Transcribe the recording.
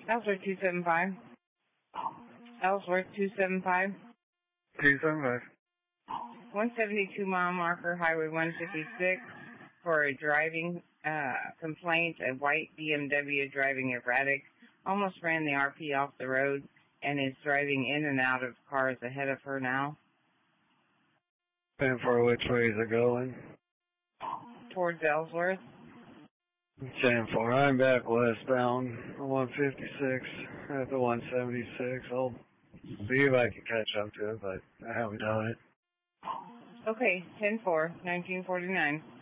Ellsworth 275. Ellsworth 275. 275. 172 mile marker, Highway 156, for a driving complaint. A white BMW driving erratic, almost ran the RP off the road and is driving in and out of cars ahead of her now. 10-4, which way is it going? Towards Ellsworth. 10-4, I'm back westbound, 156 at the 176. I'll see if I can catch up to it, but I haven't done it. Okay, 10-4, 1949.